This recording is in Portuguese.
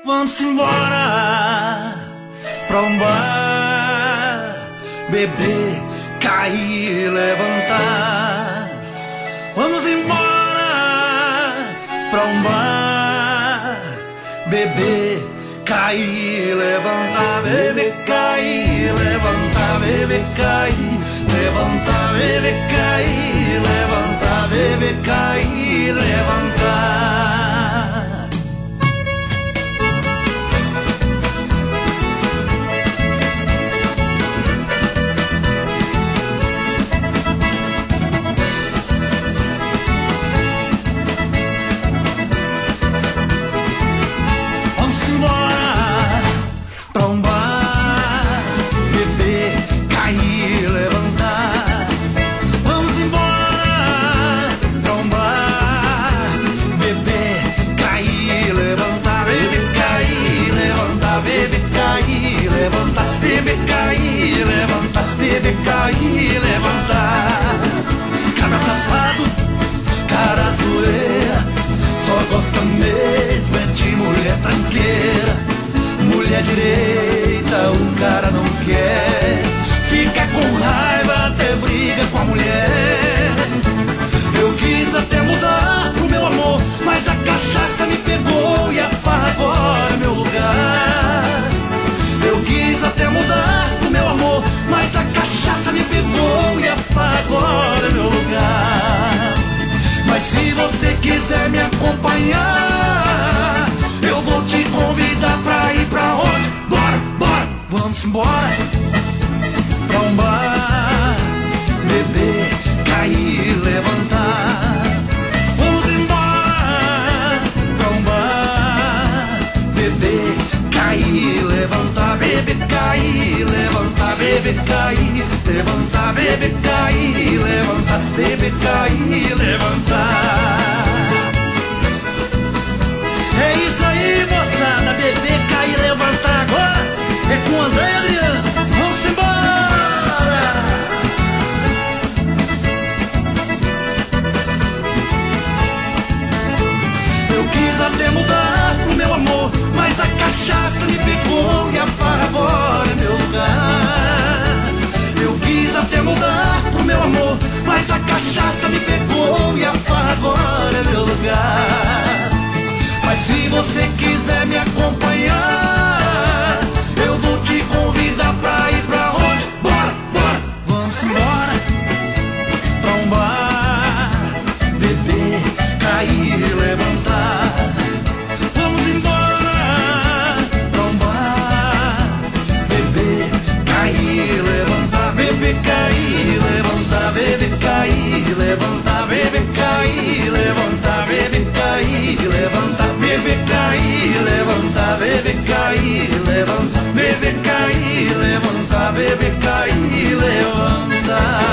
Vamos embora pra um bar, beber, cair, levantar. Vamos embora pra um bar, beber, cair, levantar, beber, cair, levantar, beber, cair, levantar, beber, cair, levantar, beber, cair, levantar. Beber, cair, levantar, beber, cair, levantar. Cara safado, cara zoeira, só gosta mesmo é de mulher tranqueira. Mulher direita, o cara não quer. Fica com raiva, até briga com a mulher. Eu quis até mudar pro meu amor, mas a cachaça me pegou e a farra agora é meu lugar. Eu quis até mudar pro meu amor, mas a cachaça me pegou e a farra agora é meu lugar. Mas se você quiser me acompanhar, eu vou te convidar pra ir pra onde? Bora, bora, vamos embora pra um bar, beber, cair, levantar. Vamos embora pra um bar, beber, cair, levantar, beber, cair, levantar, beber, cair, levantar, beber, cair, levantar, beber, cair, levantar. É isso aí, moçada, beber, cair, levantar agora é com o André e Adriano. Vamos embora! Eu quis até mudar pro meu amor, mas a cachaça me pegou e a farra agora é meu lugar. Eu quis até mudar pro meu amor, mas a cachaça me pegou e a farra agora é meu lugar. Mas se você quiser me acompanhar, eu vou te convidar pra ir pra onde? Bora, bora, vamos embora pra um bar, beber, cair e levantar. Vamos embora pra um bar, beber, cair, levantar, beber, cair, levantar, beber, cair, levantar, beber, cair, levantar, beber, cair, levantar, beber, cair, levantar, beber, cair, levantar, beber, cair, levantar, beber, cair, levantar.